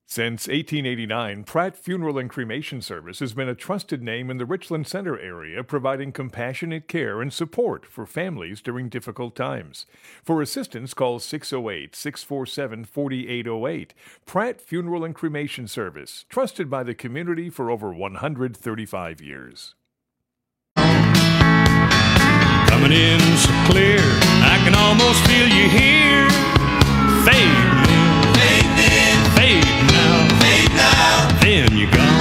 Since 1889, Pratt Funeral and Cremation Service has been a trusted name in the Richland Center area, providing compassionate care and support for families during difficult times. For assistance, call 608-647-4808. Pratt Funeral and Cremation Service, trusted by the community for over 135 years. Coming in so clear, I can almost feel you here. Fade now, then you're gone.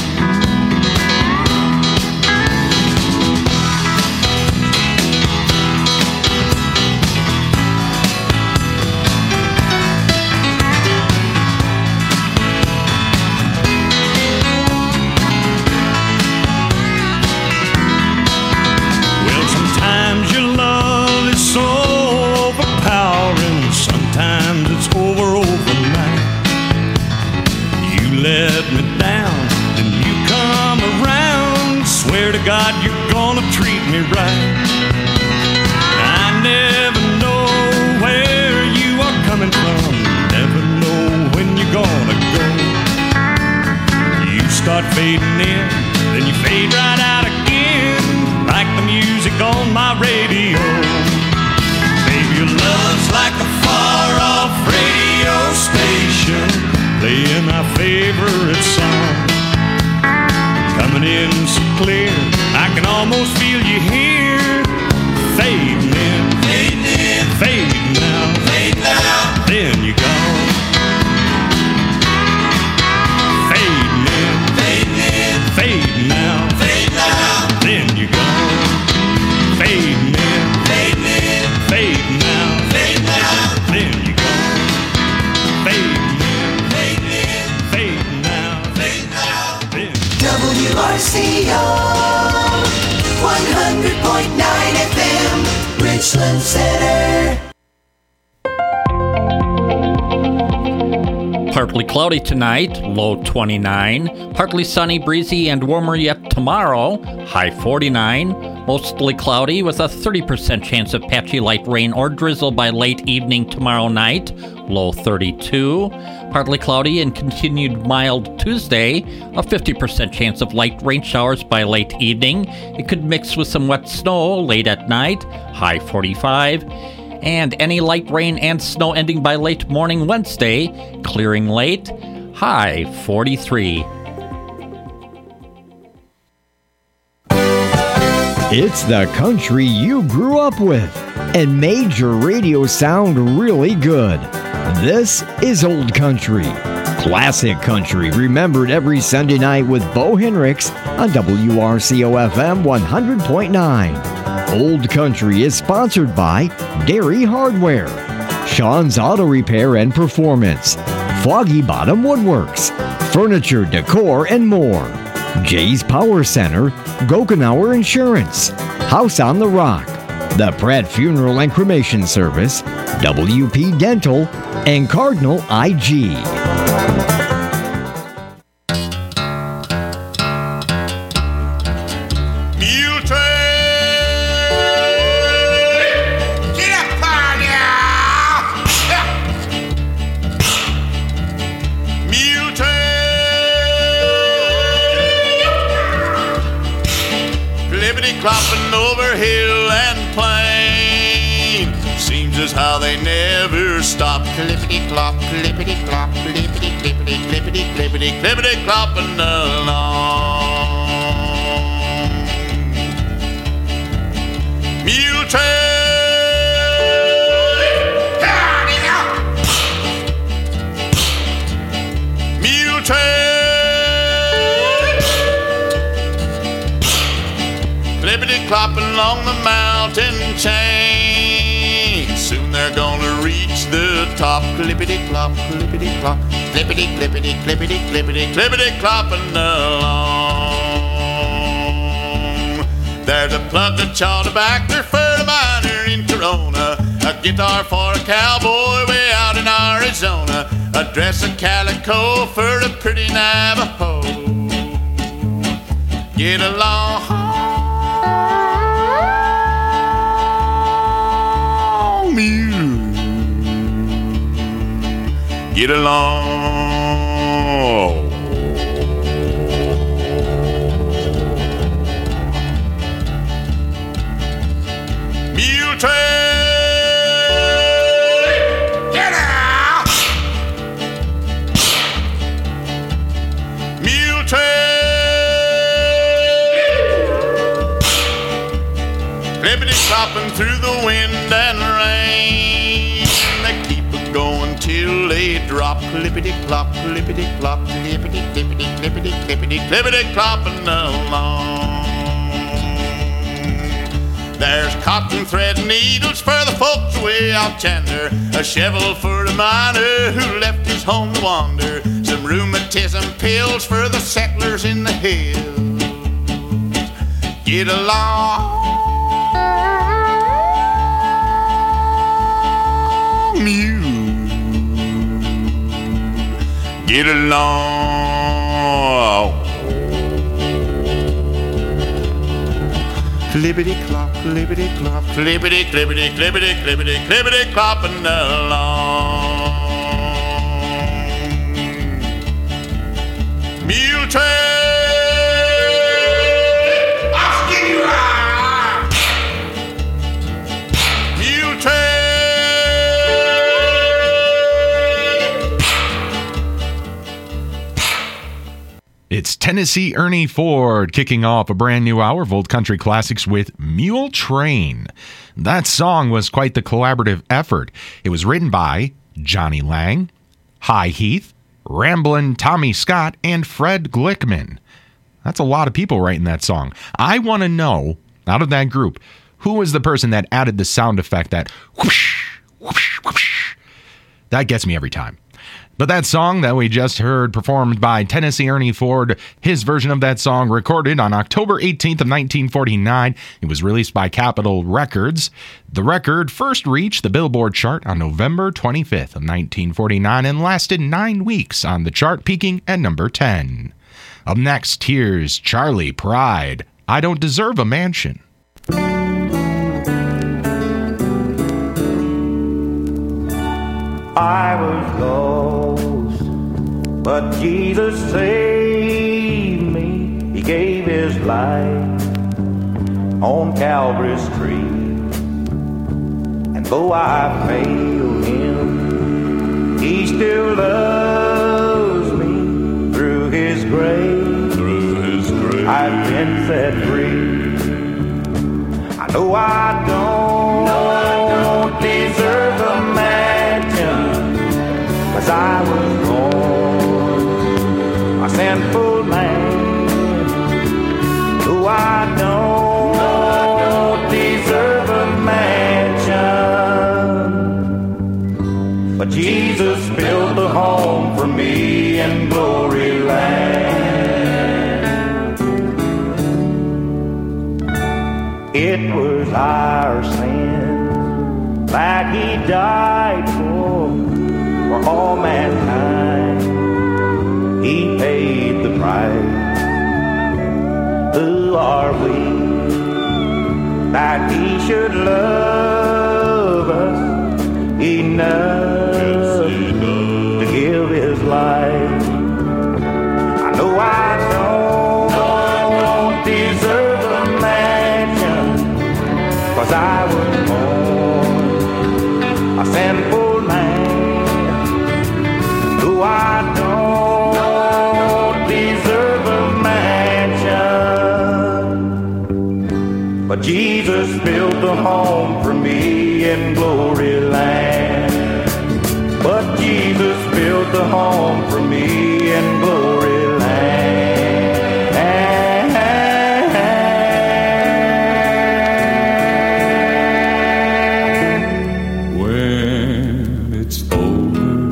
Well, sometimes your love is so overpowering, sometimes it's overnight. Let me down, then you come around. Swear to God you're gonna treat me right. I never know where you are coming from, never know when you're gonna go. You start fading in, then you fade right out again, like the music on my radio. Baby, your love's like a far-off radio station, playing our favorite song. Coming in so clear, I can almost feel you here. Fading in, fading now, then you're gone. Fading in, fading now, then you're gone. Fading in, fading now, then you're gone. Fading. WRCO 100.9 FM, Richland Center. Partly cloudy tonight, low 29. Partly sunny, breezy, and warmer yet tomorrow, high 49. Mostly cloudy with a 30% chance of patchy light rain or drizzle by late evening tomorrow night, low 32. Partly cloudy and continued mild Tuesday, a 50% chance of light rain showers by late evening. It could mix with some wet snow late at night, high 45. And any light rain and snow ending by late morning Wednesday, clearing late, high 43. It's the country you grew up with and made your radio sound really good. This is Old Country. Classic country remembered every Sunday night with Bo Henricks on WRCO FM 100.9. Old Country is sponsored by Dairy Hardware, Sean's Auto Repair and Performance, Foggy Bottom Woodworks, Furniture, Decor, and more. Jay's Power Center, Gokenauer Insurance, House on the Rock, the Pratt Funeral and Cremation Service, WP Dental, and Cardinal IG. Clopping over hill and plain, seems as how they never stop. Clippity clop, clippity clop, clippity clippity clippity clippity clippity clopping along. Mule train, mule train. Clippity-clopping along the mountain chain, soon they're gonna reach the top. Clippity-clop, clippity-clop, clippity-clippity, clippity-clippity, clippity-clopping along. There's a plug that chawed back there for a miner in Corona, a guitar for a cowboy way out in Arizona, a dress of calico for a pretty Navajo. Get along. Get along. through the wind and rain. They keep it going till they drop. Clippity-clop, clippity-clop, clippity-clippity, clippity-clippity, clippity-clopping along. There's cotton thread needles for the folks way out yonder, a shovel for the miner who left his home to wander, some rheumatism pills for the settlers in the hills. Get along, mule. Get along. Clippity-clop, clippity-clop, clippity-clippity, clippity-clippity, clippity-clopping along. Mule train, I'll skin you out. Mule train. It's Tennessee Ernie Ford kicking off a brand new hour of Old Country Classics with Mule Train. That song was quite the collaborative effort. It was written by Johnny Lang, High Heath, Ramblin' Tommy Scott, and Fred Glickman. That's a lot of people writing that song. I want to know, out of that group, who was the person that added the sound effect, that whoosh, whoosh, whoosh. That gets me every time. But that song that we just heard performed by Tennessee Ernie Ford, his version of that song recorded on October 18th of 1949. It was released by Capitol Records. The record first reached the Billboard chart on November 25th of 1949 and lasted 9 weeks on the chart, peaking at number 10. Up next, here's Charlie Pride, I Don't Deserve a Mansion. I was lost, but Jesus saved me. He gave his life on Calvary's tree. And though I failed him, he still loves me. Through his grace, I've been set free. I know I don't deserve a mansion, 'cause I was born a sinful man. No, I don't deserve a mansion, but Jesus built a home for me in Glory Land. It was our sin that he died for all mankind. He paid the price. Who are we that he should love us enough to give his life? I know I don't deserve a mansion, 'cause I was born a sinful man. I don't deserve a mansion, but Jesus built a home for me in Glory Land. But Jesus built a home for me in Glory Land. When it's over,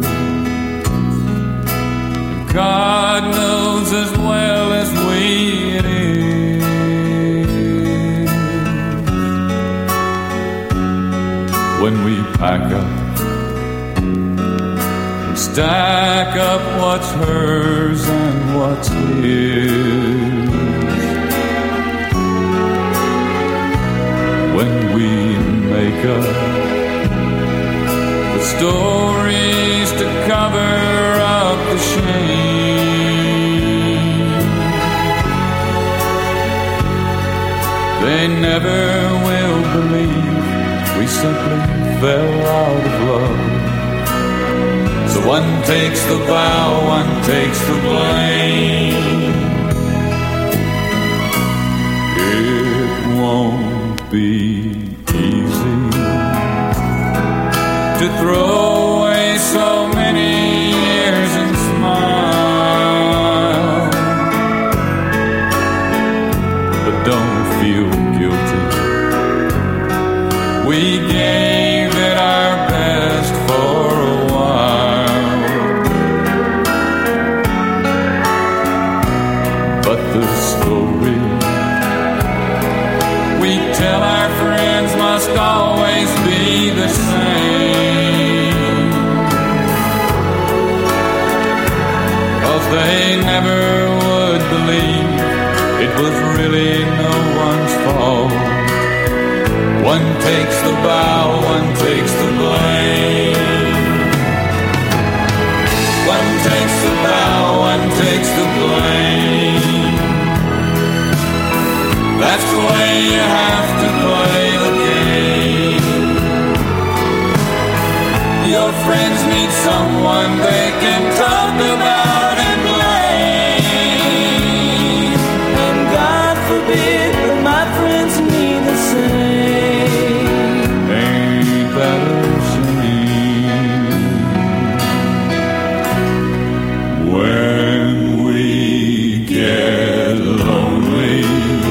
God knows as well as we it is. When we pack up and stack up what's hers and what's his, when we make up the stories to cover up the shame, they never will believe we simply fell out of love. So one takes the vow, one takes the blame. It won't be easy. to throw away so many years and smile. But don't feel guilty. We gave it our best for a while. But the story we tell our friends must always be the same, 'cause they never would believe it was really no one's fault. One takes the bow, one takes the blame. One takes the bow, one takes the blame. That's the way you have to play the game. Your friends need someone they can talk about and blame. And God forbid, but my friends need the same. Ain't that a shame? When we get lonely,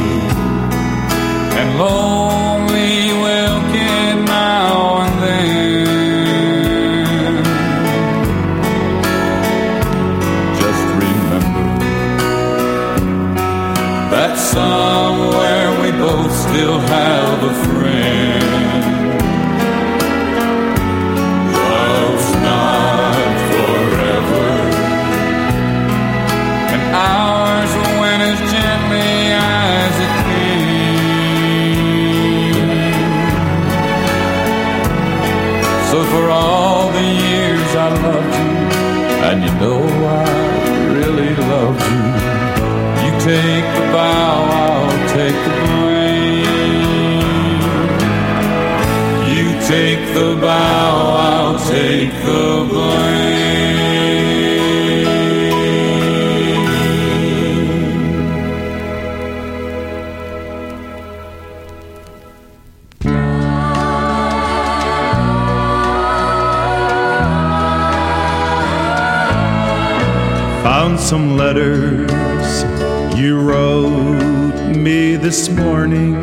and lonely we'll get now and then, just remember that somewhere we both still have a friend. Love's not forever, and ours went as gently as it came. So for all the years I loved you, and you know I really loved you, you take the bow, I'll take the blame. You take the bow, I'll take the blame. Found some letters you wrote me this morning.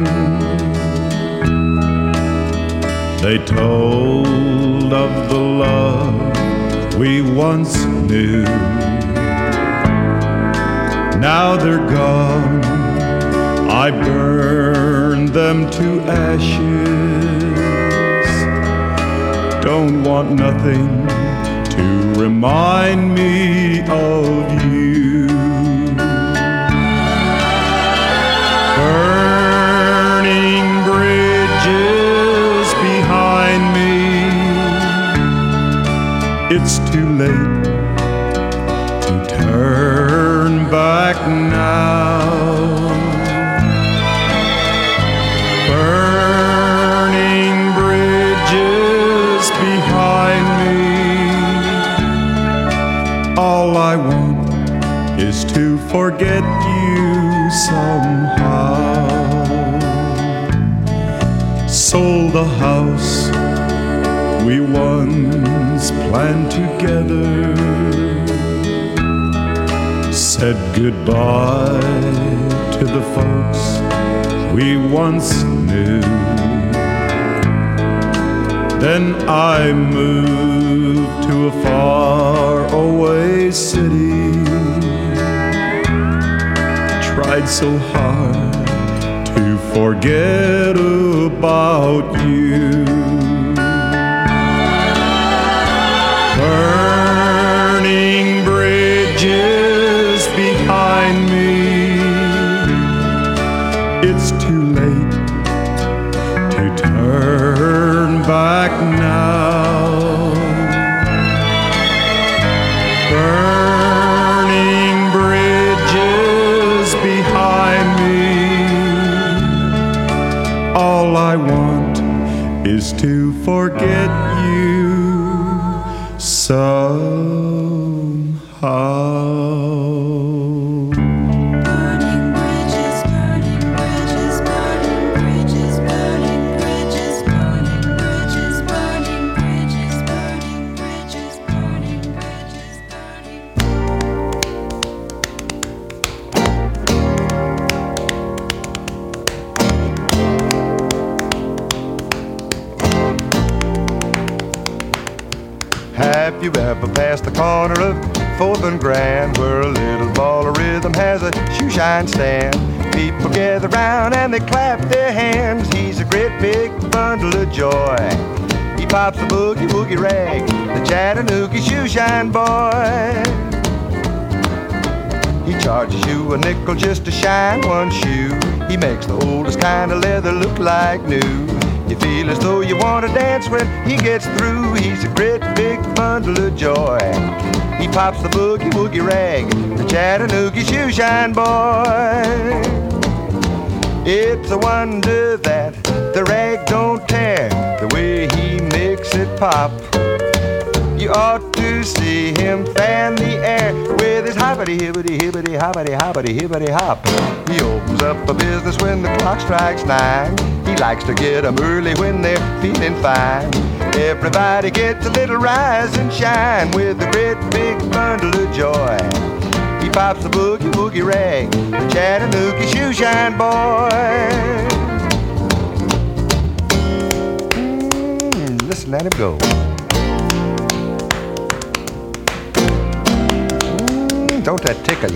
They told of the love we once knew. Now they're gone, I burned them to ashes. Don't want nothing to remind me of you. Burning bridges behind me, it's too late to turn back now. Burning bridges behind me, all I want is to forget you somehow. Sold the house we once planned together, said goodbye to the folks we once knew. Then I moved to a far away city, tried so hard to forget about you. Burning bridges behind me, it's too late to turn back now. Burning bridges behind me, all I want is to forget you somehow. Burning bridges, burning bridges, burning bridges, burning bridges, If you ever pass the corner of 4th and Grand, where a little ball of rhythm has a shoe shine stand, people gather round and they clap their hands. He's a great big bundle of joy. He pops the boogie woogie rag, the Chattanooga shoe shine boy. He charges you a nickel just to shine one shoe. He makes the oldest kind of leather look like new. You feel as though you want to dance when he gets through. He's a great big bundle of joy. He pops the boogie woogie rag, the Chattanooga shoe shine boy. It's a wonder that the rag don't tear, the way he makes it pop. You ought to see him fan the air with his hoppity hibbity hibbity hoppity hoppity hibbity hop. He opens up a business when the clock strikes 9. He likes to get 'em early when they're feeling fine. Everybody gets a little rise and shine with a great big bundle of joy. He pops the boogie woogie rag, the Chattanooga shoe shine boy. Listen, let him go. Don't that tickle you?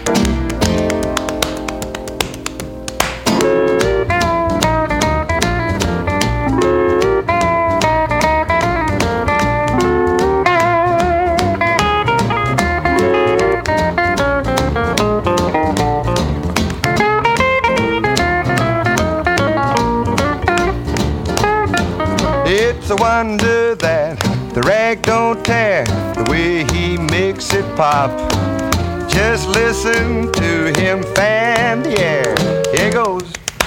It's a wonder that the rag don't tear, the way he makes it pop. Just listen to him fan the air. Here goes.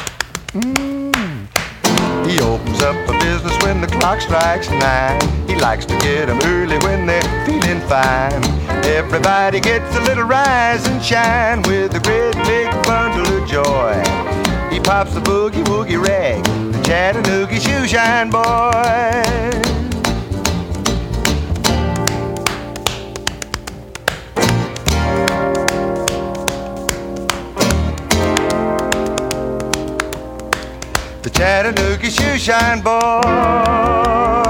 He opens up a business when the clock strikes 9. He likes to get 'em early when they're feeling fine. Everybody gets a little rise and shine with a great big bundle of joy. He pops the boogie woogie rag, the Chattanooga shoe shine boy. The Chattanooga shoe shine boy.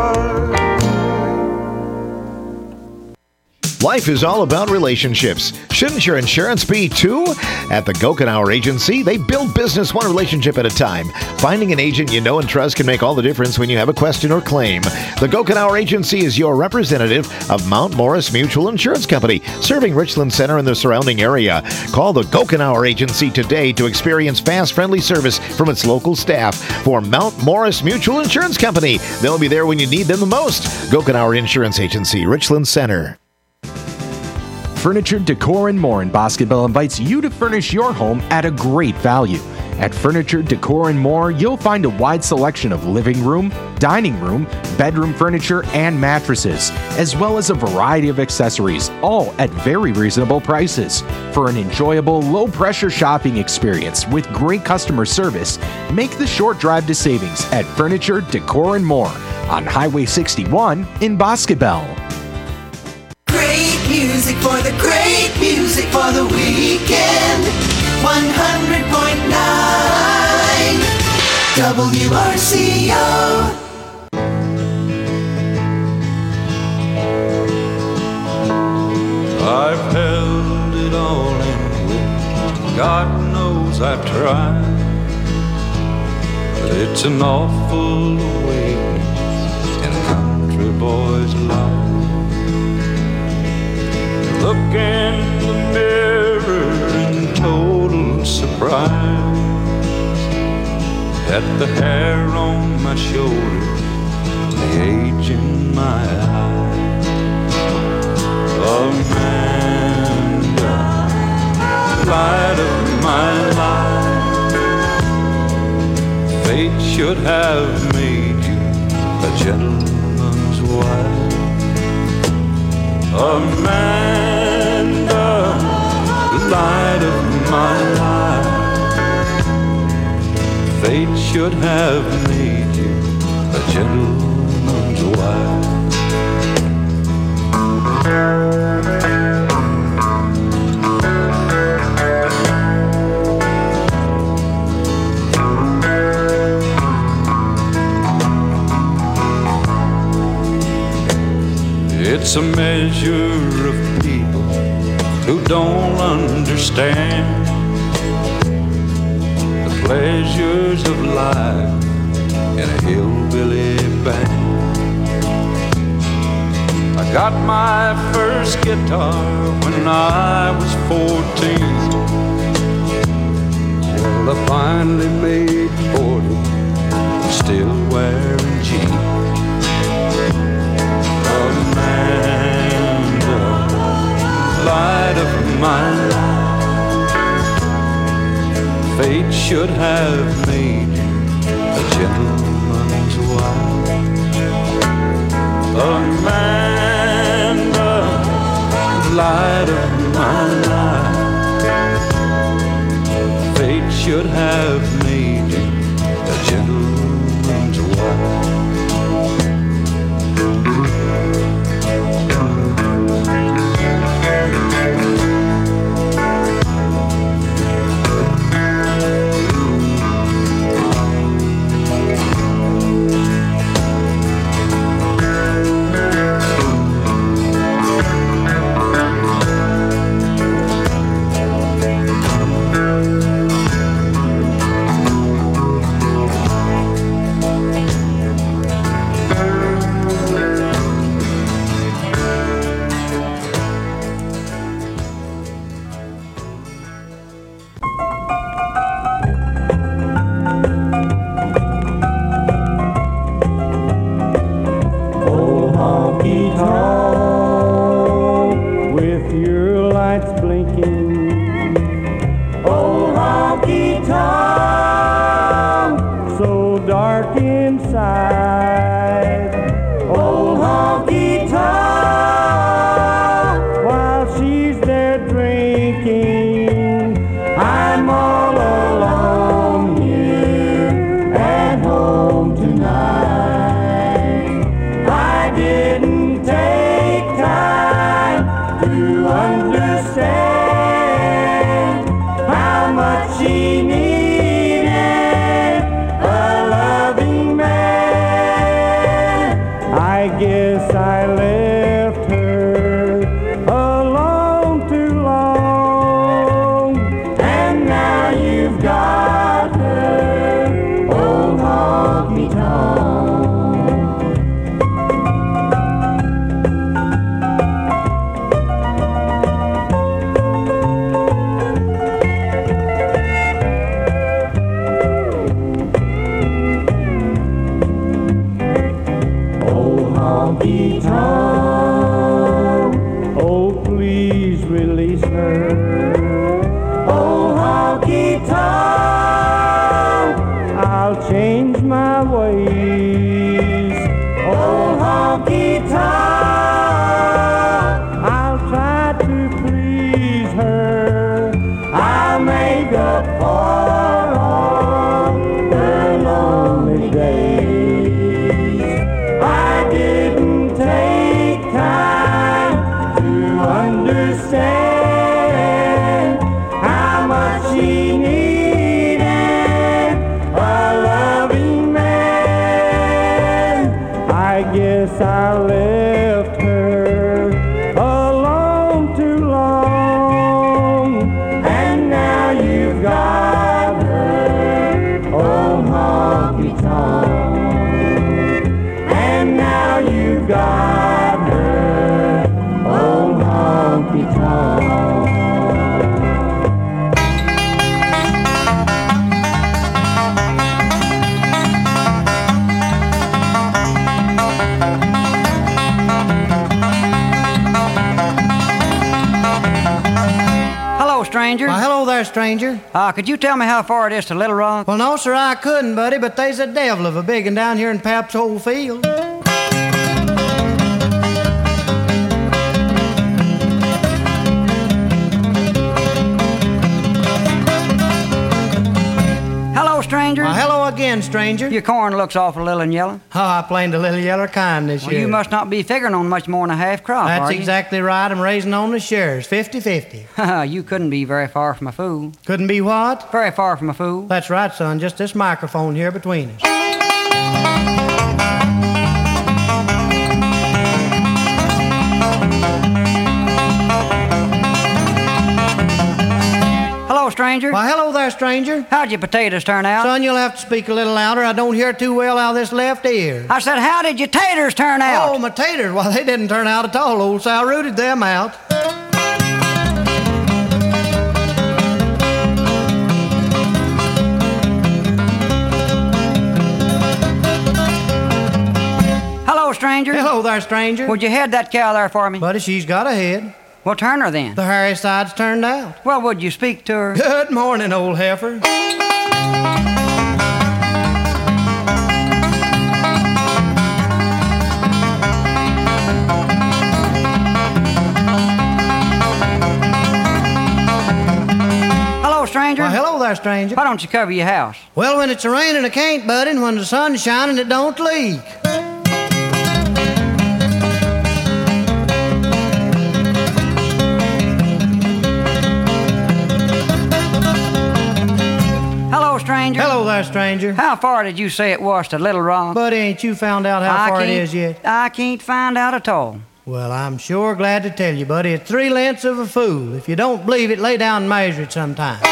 Life is all about relationships. Shouldn't your insurance be too? At the Gokenauer Agency, they build business one relationship at a time. Finding an agent you know and trust can make all the difference when you have a question or claim. The Gokenauer Agency is your representative of Mount Morris Mutual Insurance Company, serving Richland Center and the surrounding area. Call the Gokenauer Agency today to experience fast, friendly service from its local staff. For Mount Morris Mutual Insurance Company, they'll be there when you need them the most. Gokenauer Insurance Agency, Richland Center. Furniture, Decor, and More in Bosqueville invites you to furnish your home at a great value. At Furniture, Decor, and More, you'll find a wide selection of living room, dining room, bedroom furniture, and mattresses, as well as a variety of accessories, all at very reasonable prices. For an enjoyable, low-pressure shopping experience with great customer service, make the short drive to savings at Furniture, Decor, and More on Highway 61 in Bosqueville. Music for the great music for the weekend. 100.9 WRCO. I've held it all in with, God knows I've tried, but it's an awful awakening in a country boy's life. Look in the mirror in total surprise at the hair on my shoulder, the age in my eyes. Amanda, light of my life, fate should have made you a gentleman's wife. Amanda, light of my life, fate should have made you a gentleman's wife. It's It's a measure of people who don't understand the pleasures of life in a hillbilly band. I got my first guitar when I was 14. Well, I finally made 40, still wearing jeans. Amanda, light of my life, fate should have made you a gentleman's wife. Amanda, light of my life, fate should have made you a gentleman's wife. Stranger. Could you tell me how far it is to Little Rock? Well, no, sir, I couldn't, buddy, but there's a devil of a big one down here in Pap's old field. Hello, stranger. Hello again, stranger. Your corn looks awful little and yellow. Oh, I planted a little yellow kind this year. You must not be figuring on much more than a half crop, That's exactly right. I'm raising on the shares, 50-50. You couldn't be very far from a fool. Couldn't be what? Very far from a fool. That's right, son. Just this microphone here between us. stranger. Why, hello there, stranger. How'd your potatoes turn out? Son, you'll have to speak a little louder. I don't hear too well out of this left ear. I said, how did your taters turn out? Oh, my taters. Why, they didn't turn out at all. Old Sal rooted them out. Hello, stranger. Hello there, stranger. Would you head that cow there for me? Buddy, she's got a head. Well, turn her then. The hairy side's turned out. Well, would you speak to her? Good morning, old heifer. Hello, stranger. Why, hello there, stranger. Why don't you cover your house? Well, when it's raining, it can't, buddy, and when the sun's shining, it don't leak. Hello, stranger. Hello there, stranger. How far did you say it was to Little Rock? Buddy, ain't you found out how far it is yet? I can't find out at all. Well, I'm sure glad to tell you, buddy. It's 3 lengths of a fool. If you don't believe it, lay down and measure it sometime.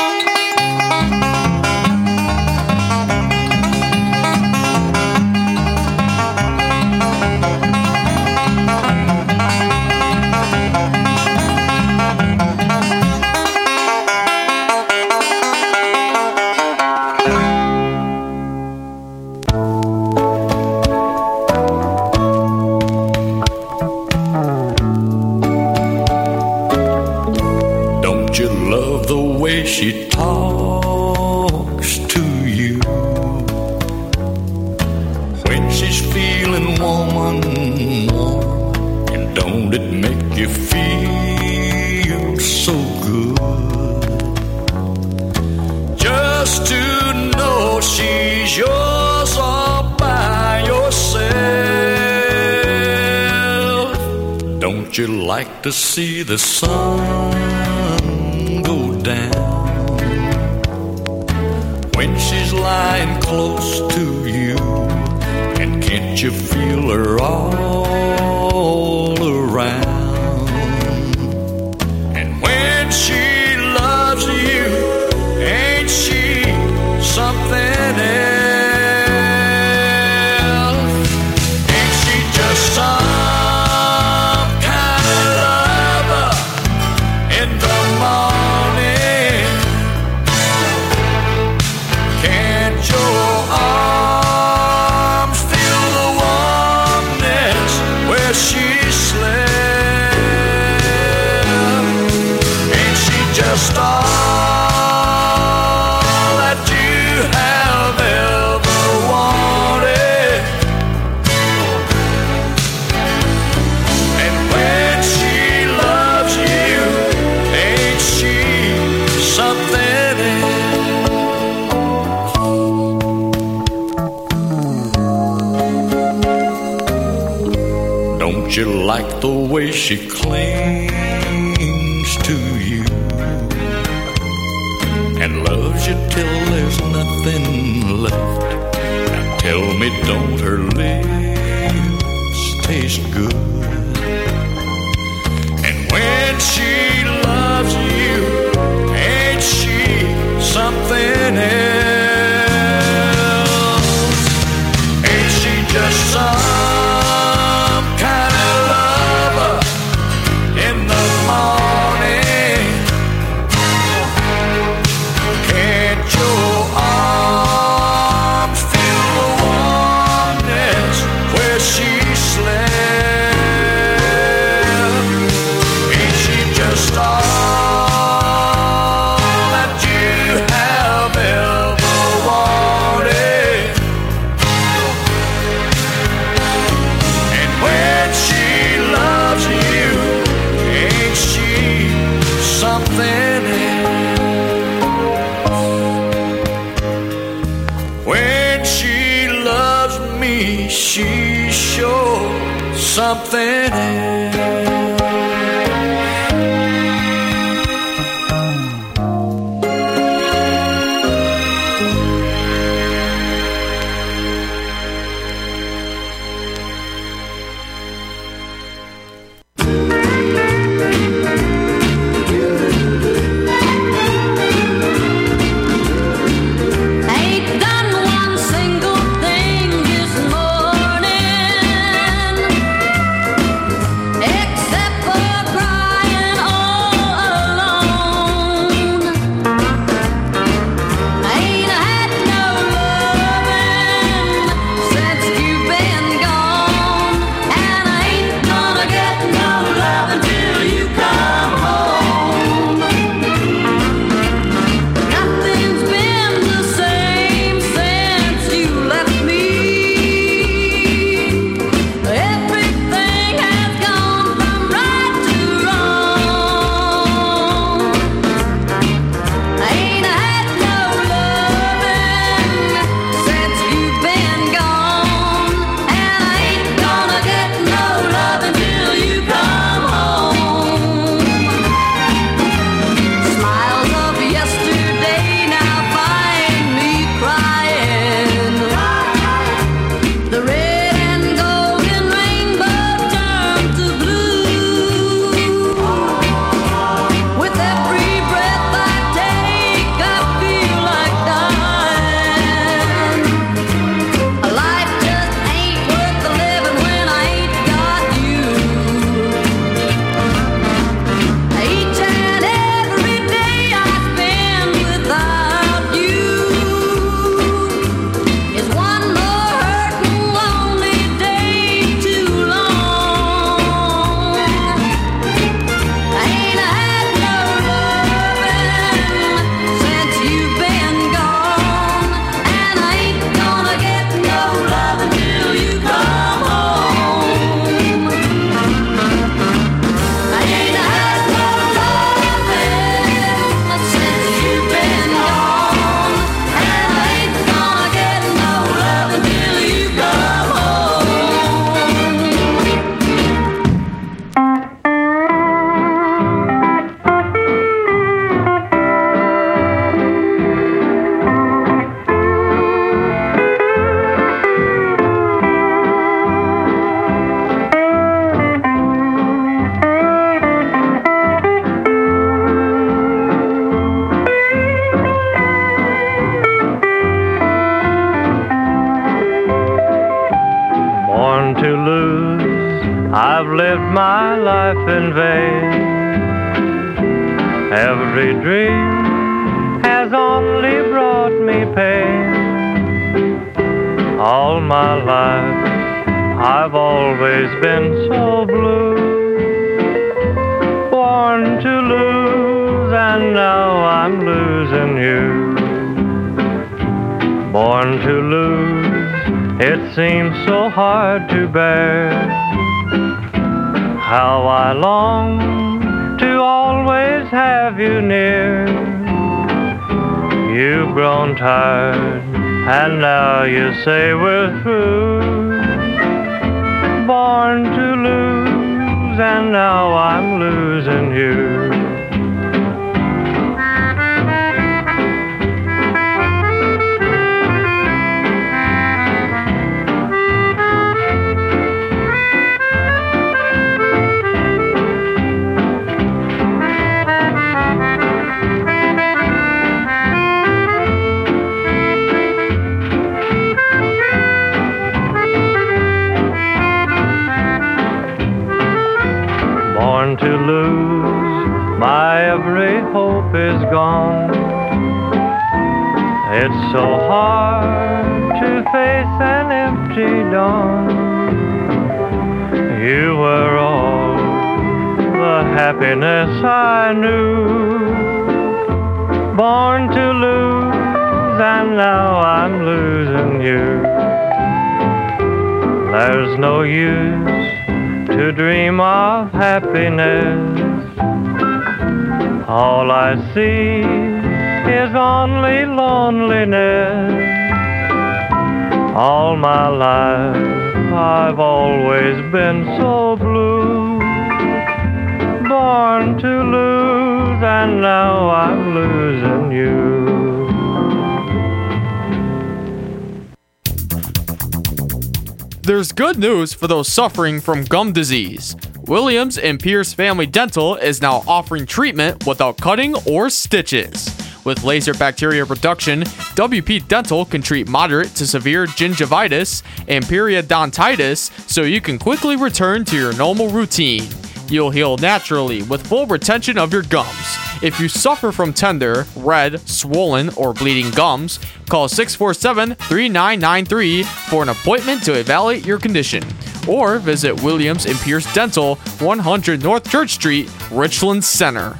She talks to you when she's feeling warm, and don't it make you feel so good just to know she's yours all by yourself? Don't you like to see the sun go down when she's lying close to you? And can't you feel her all around? And when she loves you, ain't she something else? Ain't she just some kind of lover in the morning? Can't your arms feel the warmness where she slept? Ain't she just all that you have ever wanted? And when she loves you, ain't she something else? Don't you like the way she clings to you and loves you till there's nothing left? Now tell me, don't her lips taste good? And when she loves you, ain't she something else? Ain't she just some kind of lover in the morning? Can't your arms feel the warmness where she slept? Ain't she just all that you have ever wanted? And when she loves you, ain't she something else? When she loves me, she's sure something else. in vain. Every dream has only brought me pain. All my life I've always been so blue. Born to lose, and now I'm losing you. Born to lose, it seems so hard to bear. How I long to always have you near. You've grown tired, and now you say we're through. Born to lose, and now I'm losing you. Born to lose, my every hope is gone. It's so hard to face an empty dawn. You were all the happiness I knew. Born to lose, and now I'm losing you. There's no use to dream of happiness. All I see is only loneliness. All my life I've always been so blue. Born to lose, and now I'm losing you. There's good news for those suffering from gum disease. Williams and Pierce Family Dental is now offering treatment without cutting or stitches. With laser bacteria reduction, WP Dental can treat moderate to severe gingivitis and periodontitis so you can quickly return to your normal routine. You'll heal naturally with full retention of your gums. If you suffer from tender, red, swollen, or bleeding gums, call 647-3993 for an appointment to evaluate your condition. Or visit Williams and Pierce Dental, 100 North Church Street, Richland Center.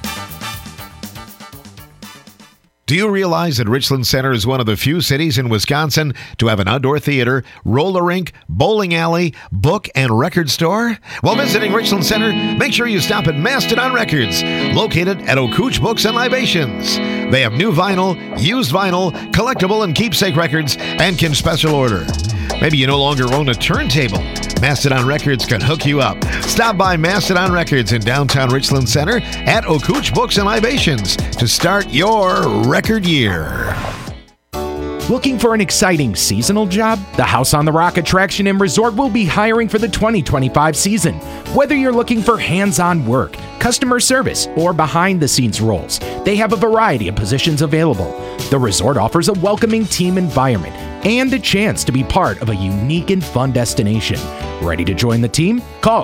Do you realize that Richland Center is one of the few cities in Wisconsin to have an outdoor theater, roller rink, bowling alley, book, and record store? While visiting Richland Center, make sure you stop at Mastodon Records, located at Ocooch Books and Libations. They have new vinyl, used vinyl, collectible and keepsake records, and can special order. Maybe you no longer own a turntable. Mastodon Records can hook you up. Stop by Mastodon Records in downtown Richland Center at Ocooch Books and Libations to start your record year. Looking for an exciting seasonal job? The House on the Rock Attraction and Resort will be hiring for the 2025 season. Whether you're looking for hands-on work, customer service, or behind-the-scenes roles, they have a variety of positions available. The resort offers a welcoming team environment and a chance to be part of a unique and fun destination. Ready to join the team? Call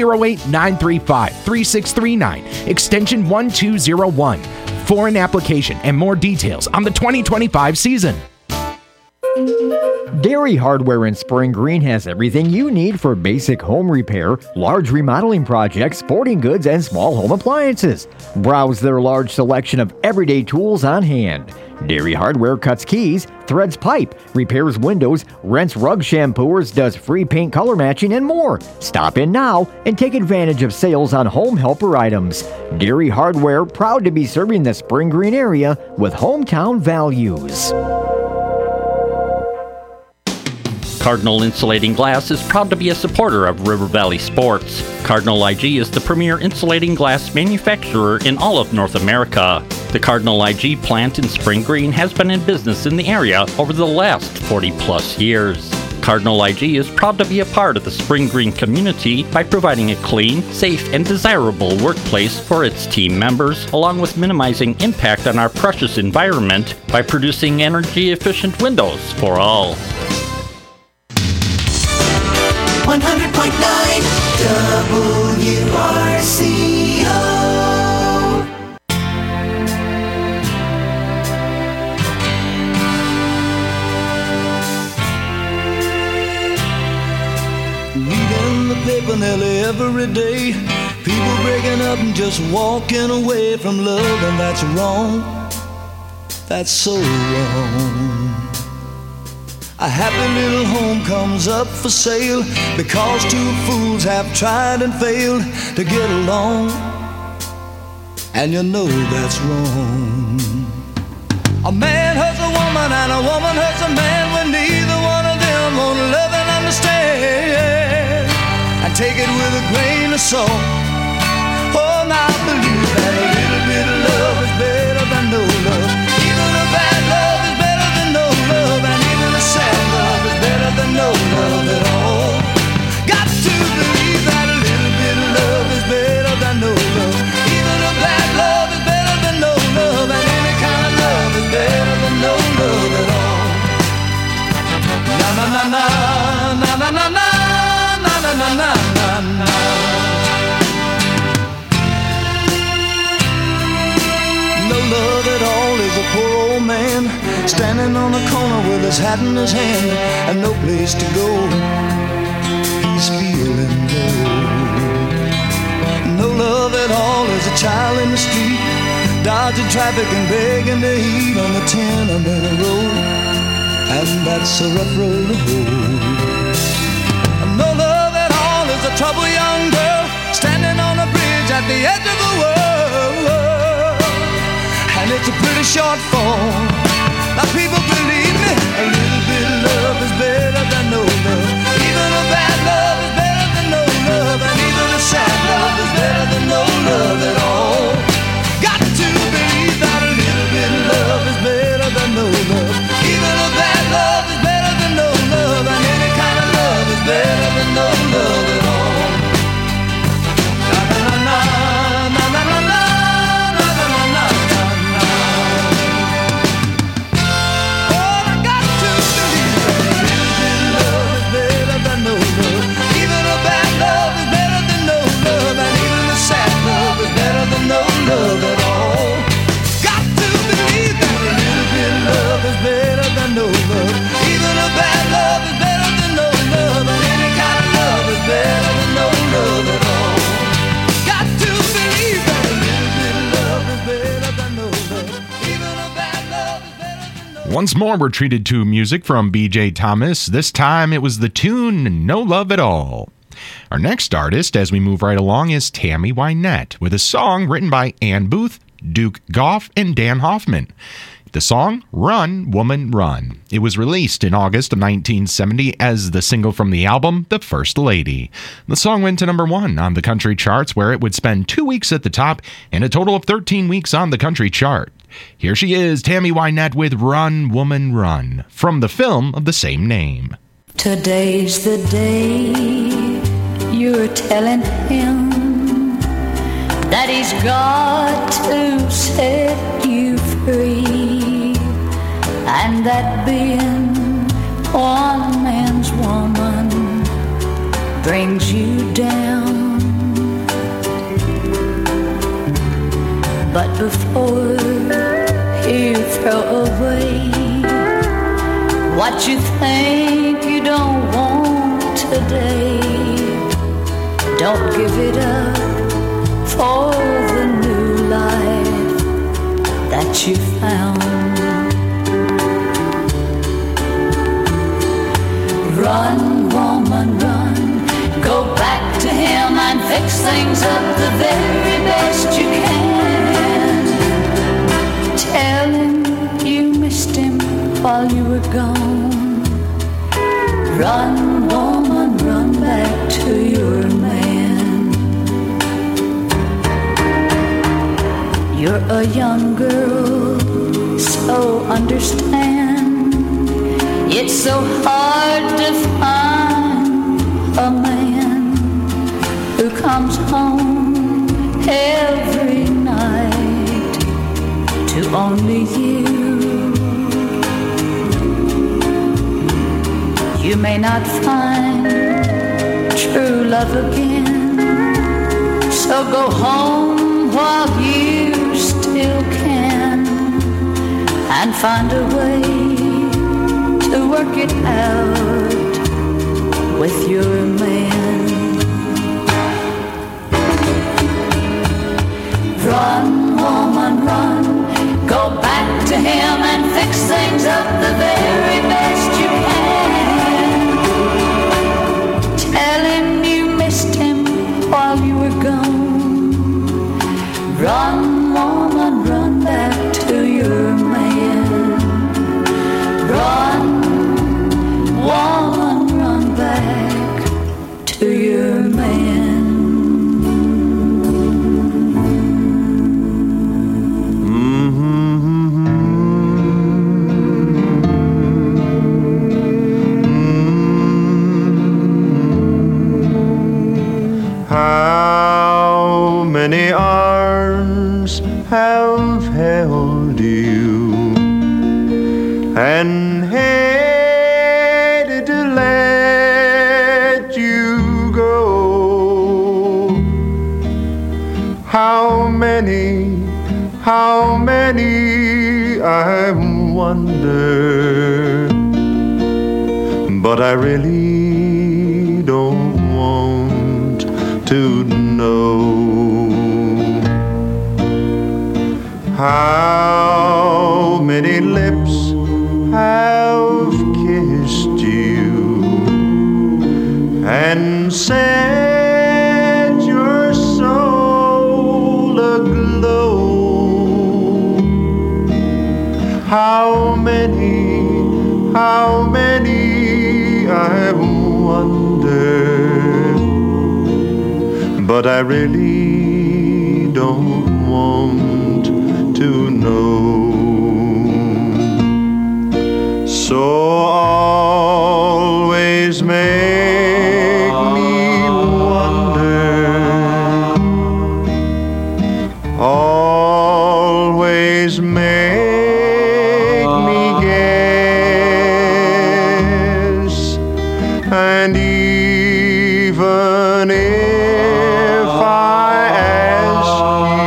608-935-3639, extension 1201, for an application and more details on the 2025 season. Dairy Hardware in Spring Green has everything you need for basic home repair, large remodeling projects, sporting goods, and small home appliances. Browse their large selection of everyday tools on hand. Dairy Hardware cuts keys, threads pipe, repairs windows, rents rug shampooers, does free paint color matching, and more. Stop in now and take advantage of sales on home helper items. Dairy Hardware, proud to be serving the Spring Green area with hometown values. Cardinal Insulating Glass is proud to be a supporter of River Valley Sports. Cardinal IG is the premier insulating glass manufacturer in all of North America. The Cardinal IG plant in Spring Green has been in business in the area over the last 40-plus years. Cardinal IG is proud to be a part of the Spring Green community by providing a clean, safe, and desirable workplace for its team members, along with minimizing impact on our precious environment by producing energy-efficient windows for all. 100.9 WRC every day. People breaking up and just walking away from love, and that's wrong. That's so wrong. A happy little home comes up for sale because two fools have tried and failed to get along, and you know that's wrong. A man hurts a woman and a woman hurts a man when neither one of them won't love and understand, and take it with a grain of salt. Oh, now I believe that a little bit of love is better than no love. Even a bad love is better than no love, and even a sad love is better than no love at all. Got to believe that a little bit of love is better than no love. Even a bad love is better than no love, and any kind of love is better than no love at all. Na na na na na na na na na na na na na. No love at all is a poor old man standing on a corner with his hat in his hand and no place to go. He's feeling low. No love at all is a child in the street dodging traffic and begging to eat on the tenement road, and that's a rough road to hoe. No love at all is a troubled young girl standing on a bridge at the edge of the world, and it's a pretty short fall. Now people believe me, a little bit of love is better than no love. Even a bad love is better than no love, and even a sad love is better than no love at all. Got to believe that a little bit of love is better than no love. Even a bad love is better than no love, and any kind of love is better than no love at all. Na na na na na na na. No love at all. Got to believe that a little bit of love is better than no love. Even a bad love is better than no love, and any kind of love is better than no love at all. Got to believe that a little bit of love is better than no love. Even a bad love is better than no love. Once more, we're treated to music from B.J. Thomas. This time it was the tune No Love at All. Our next artist, as we move right along, is Tammy Wynette, with a song written by Ann Booth, Duke Goff, and Dan Hoffman. The song, Run, Woman, Run. It was released in August of 1970 as the single from the album, The First Lady. The song went to number 1 on the country charts, where it would spend 2 weeks at the top and a total of 13 weeks on the country chart. Here she is, Tammy Wynette with Run, Woman, Run, from the film of the same name. Today's the day you're telling him that he's got to set you free, and that being one man's woman brings you down. But before you throw away what you think you don't want today, don't give it up for the new life that you found. Run, woman, run. Go back to him and fix things up the very best you can. Tell him you missed him while you were gone. Run, woman, run back to your man. You're a young girl, so understand. It's so hard to find a man who comes home every night to only you. You may not find true love again, so go home while you still can, and find a way to work it out with your man. woman, run. Go back to him and fix things up the very best you can. Tell him you missed him while you were gone. Run, woman, run back to your man. Run, woman, run back to your man. How many arms have held you and hated to let you go? How many, I wonder, but I really don't want to know. How many lips have kissed you and set your soul aglow? How many, I wonder, but I really don't want to know. So always make me wonder, always make me guess, and even if I ask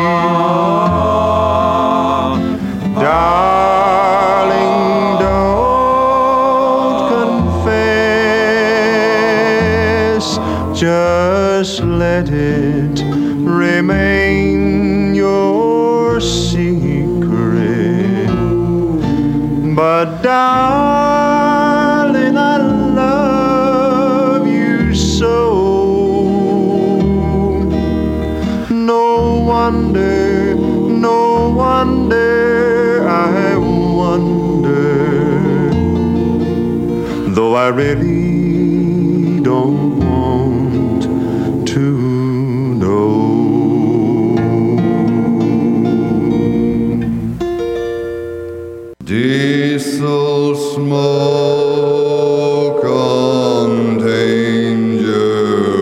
you, darling, don't confess. Just let it remain your secret. But darling, I love you so. No wonder, I wonder, though I really don't want to know. Diesel smoke on danger.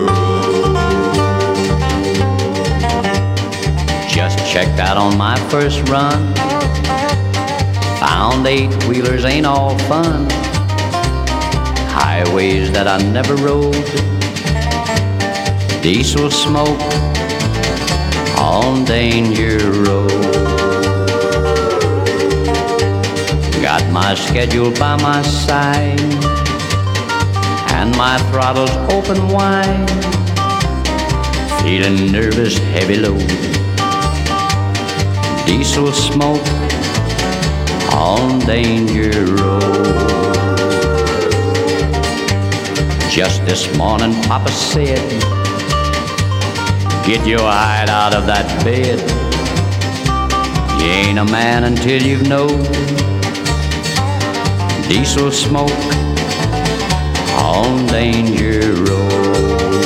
Just checked out on my first run. Found 8-wheelers ain't all fun. Highways that I never rode. Diesel smoke on Danger Road. Got my schedule by my side and my throttle's open wide. Feeling nervous, heavy load. Diesel smoke on Danger Road. Just this morning Papa said, get your hide out of that bed. You ain't a man until you've known diesel smoke on Danger Road.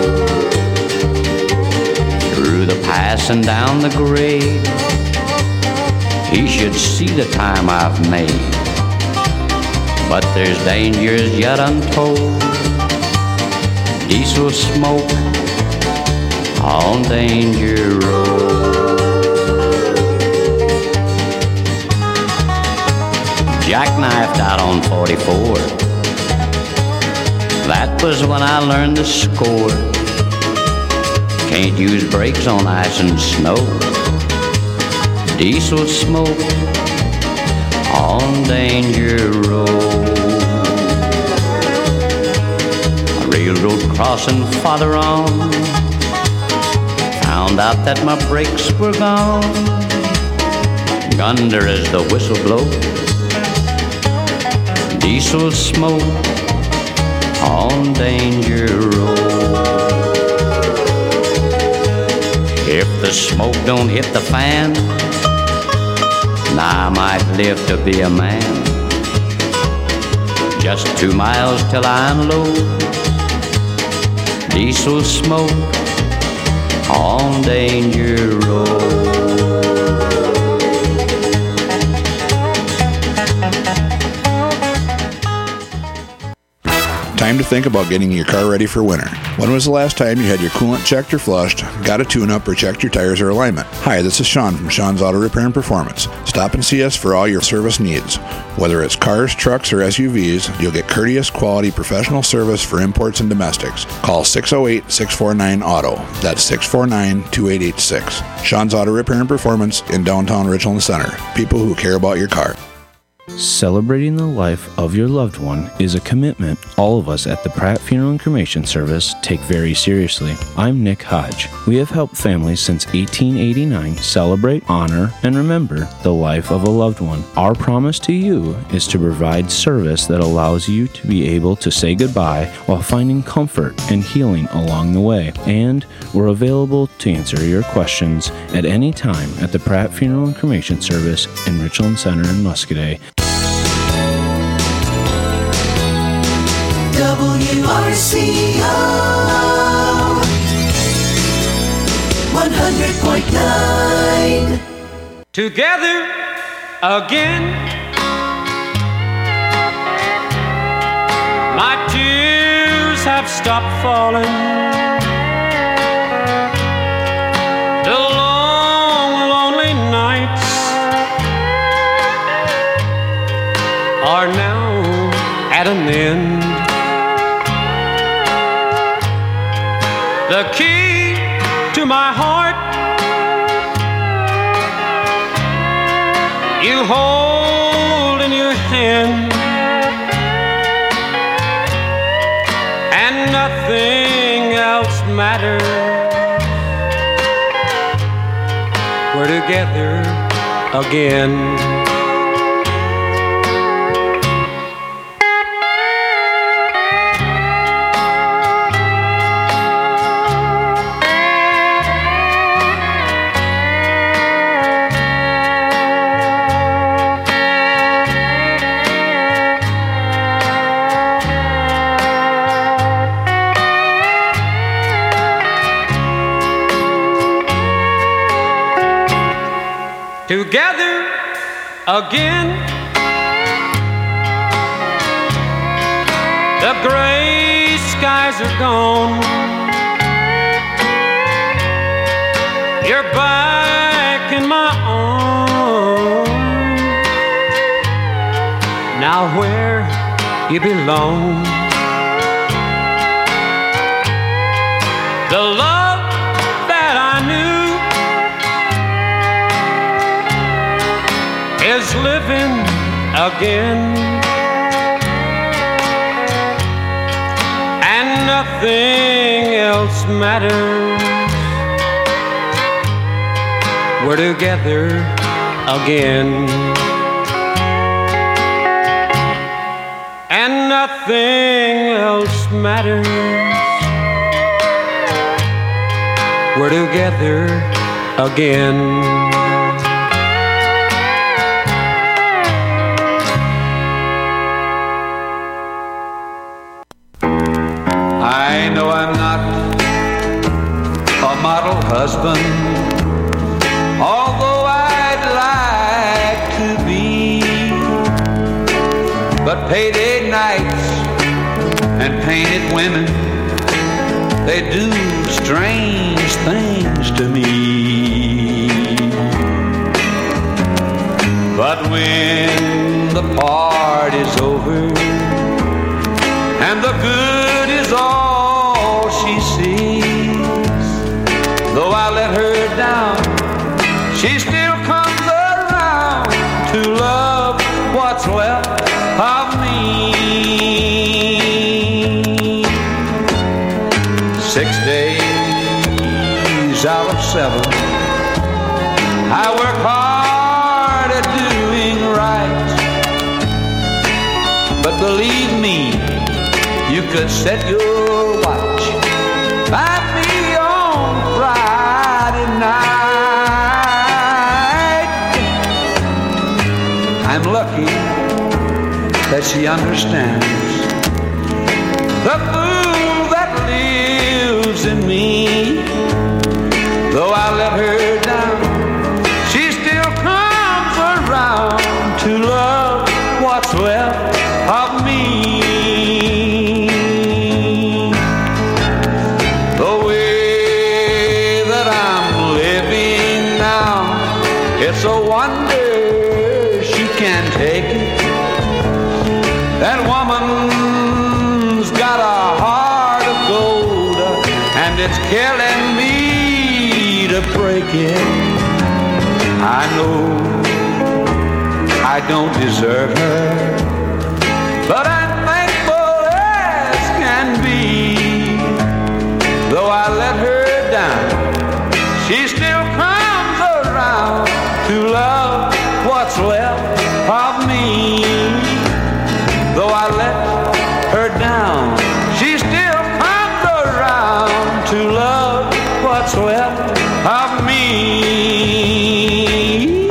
Through the pass and down the grade, he should see the time I've made. But there's dangers yet untold. Diesel smoke on Danger Road. Jackknifed out on 44. That was when I learned the score. Can't use brakes on ice and snow. Diesel smoke on Danger Road. A railroad crossing farther on, found out that my brakes were gone. Yonder as the whistle blows, diesel smoke on Danger Road. If the smoke don't hit the fan, now I might live to be a man. Just 2 miles till I unload, diesel smoke on Danger Road. Time to think about getting your car ready for winter. When was the last time you had your coolant checked or flushed, got a tune-up, or checked your tires or alignment? Hi, this is Sean from Sean's Auto Repair and Performance. Stop and see us for all your service needs. Whether it's cars, trucks, or SUVs, you'll get courteous, quality, professional service for imports and domestics. Call 608-649-AUTO. That's 649-2886. Sean's Auto Repair and Performance in downtown Richland Center. People who care about your car. Celebrating the life of your loved one is a commitment all of us at the Pratt Funeral and Cremation Service take very seriously. I'm Nick Hodge. We have helped families since 1889 celebrate, honor, and remember the life of a loved one. Our promise to you is to provide service that allows you to be able to say goodbye while finding comfort and healing along the way. And we're available to answer your questions at any time at the Pratt Funeral and Cremation Service in Richland Center in Muscoda. WRCO 100.9. Together again. My tears have stopped falling. The long, lonely nights are now at an end. The key to my heart you hold in your hand, and nothing else matters. We're together again. Together again. The gray skies are gone. You're back in my arms. Now where you belong. The love that I knew is living again, and nothing else matters. We're together again, and nothing else matters. We're together again. I know I'm not a model husband, although I'd like to be. But payday nights and painted women, they do strange things to me. But when the party's over and the good is all she sees, though I let her down, she still comes around to love what's left of me. 6 days out of 7, I work hard believe me, you could set your watch by me on Friday night. I'm lucky that she understands the fool that lives in me. Though I let her down, she still comes around to love what's left of me. The way that I'm living now, it's a wonder she can take it. That woman's got a heart of gold, and it's killing me to break it. I know I don't deserve her, but I'm thankful as can be. Though I let her down, she still comes around to love what's left of me. Though I let her down, she still comes around to love what's left of me.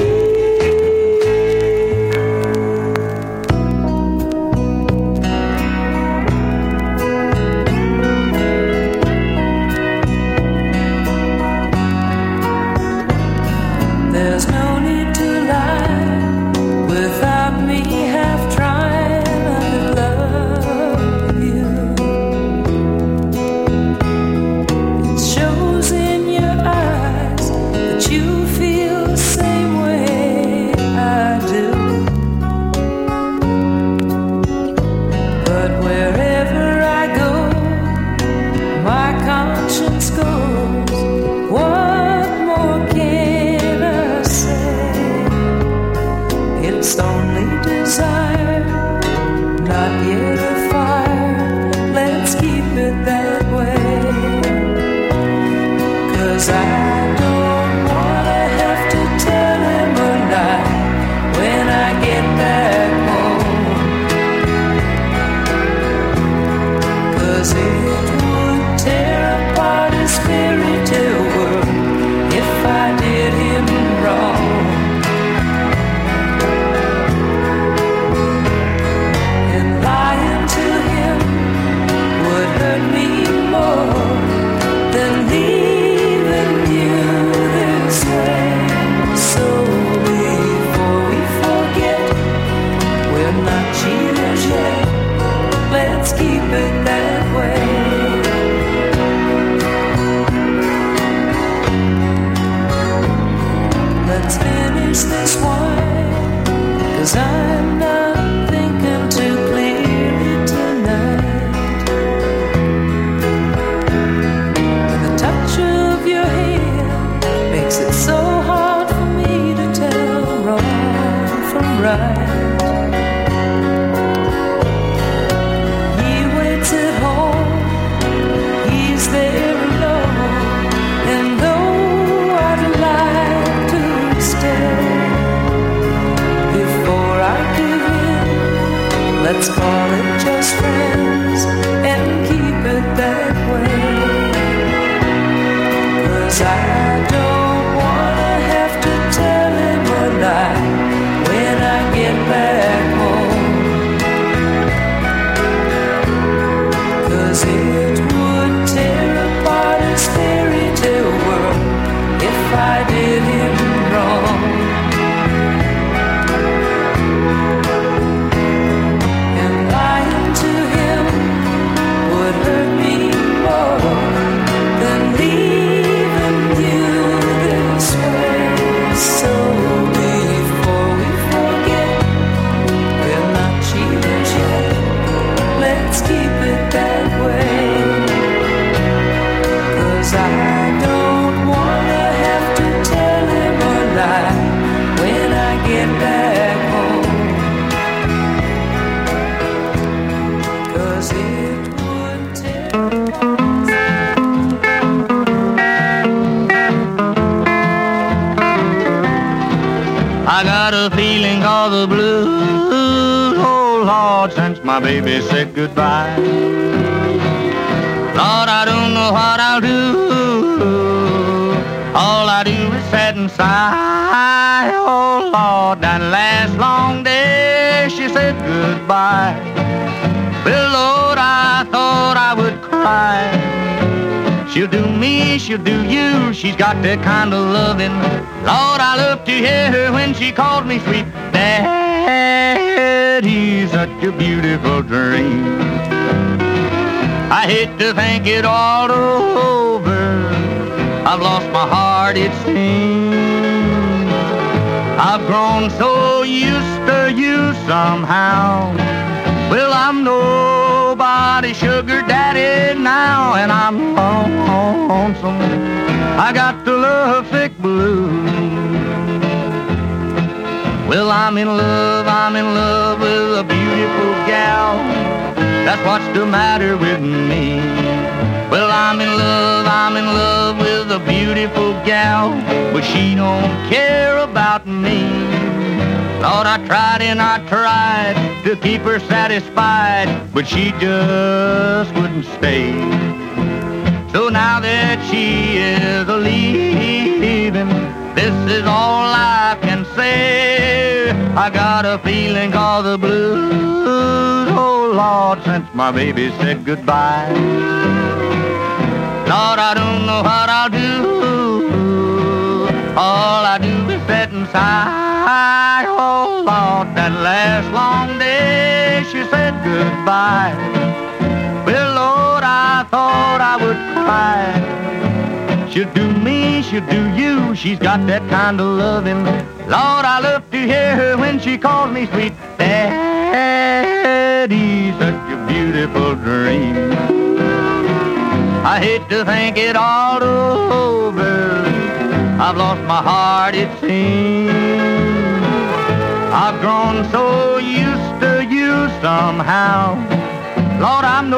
There's no need to lie without me half trying. I could love you. It shows in your eyes that you feel the same way I do. But wherever I go, my conscience goes. What more can I say? It's only desire, not yet a fire. Let's keep it that way. 'Cause I don't wanna have to tell him a lie when I get back home. 'Cause it would tear apart his fairy tale world if I did him wrong. And lying to him would hurt me more than leaving you this way. So before we forget, we're not cheaters yet. Let's keep it that way. Let's finish this wine, 'cause I'm not thinking too clearly tonight. And the touch of your hand makes it so hard for me to tell wrong from right. He waits at home, he's there alone, and though I'd like to stay, before I give in, let's call it just friends and keep it that way. 'Cause I don't wanna have to tell him a lie when I get back home. 'Cause it would tear apart his fairy tale world if I did him wrong. And lying to him would hurt me more than leaving you this way. So before we forget, feeling called the blues. Oh, Lord, since my baby said goodbye. Lord, I don't know what I'll do. All I do is sit and sigh. Oh, Lord, that last long day she said goodbye. Well, Lord, I thought I would cry. She'll do me, she'll do you. She's got that kind of loving. Lord, I love to hear her when she calls me sweet Daddy. Such a beautiful dream. I hate to think it all over. I've lost my heart, it seems. I've grown so used to you somehow. Well, I'm nobody's sugar daddy now, and I'm lonesome. I got the lovesick blues. Well, I'm in love with a beautiful gal. That's what's the matter with me. Well, I'm in love with a beautiful gal, but she don't care about me. Lord, I tried and I tried to keep her satisfied, but she just wouldn't stay. So now that she is leaving, this is all I can say. I got a feeling called the blues. Oh, Lord, since my baby said goodbye. Lord, I don't know what I'll do. All I do is sit and sigh. Oh, Lord, that last long day she said goodbye. Well, Lord, I thought I would cry. She'll do me, she'll do you. She's got that kind of loving. Lord, I love to hear her when she calls me sweet Daddy. Such a beautiful dream. I hate to think it all over. I've lost my heart, it seems. I've grown so used to you somehow. Lord, I'm no